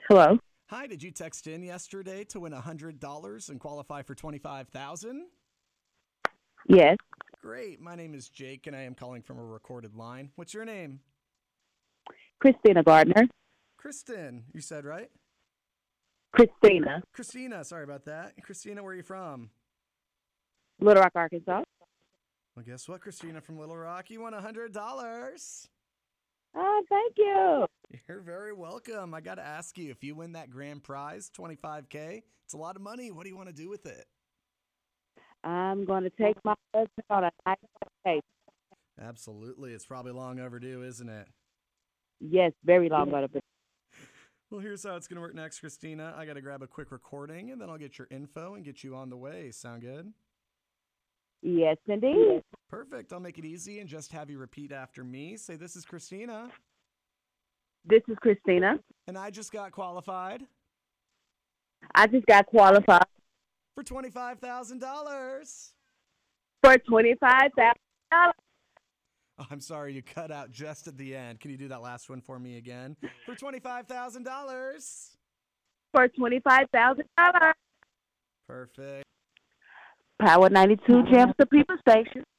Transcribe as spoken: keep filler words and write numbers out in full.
Hello. Hi, did you text in yesterday to win one hundred dollars and qualify for twenty-five thousand dollars? Yes. Great. My name is Jake, and I am calling from a recorded line. What's your name? Christina Gardner. Kristen, you said, right? Christina. Christina, sorry about that. Christina, where are you from? Little Rock, Arkansas. Well, guess what, Christina from Little Rock? You won one hundred dollars. Oh, thank you. You're very welcome. I got to ask you, if you win that grand prize, twenty-five K, it's a lot of money. What do you want to do with it? I'm going to take my husband on a nice vacation. Absolutely. It's probably long overdue, isn't it? Yes, very long ago. Well, here's how it's going to work next, Christina. I got to grab a quick recording, and then I'll get your info and get you on the way. Sound good? Yes, indeed. Perfect. I'll make it easy and just have you repeat after me. Say, this is Christina. This is Christina. And I just got qualified. I just got qualified For twenty-five thousand dollars. for twenty-five thousand dollars. Oh, I'm sorry, you cut out just at the end. Can you do that last one for me again? For twenty-five thousand dollars. For twenty-five thousand dollars. Perfect. Power ninety-two Jams, the People Station.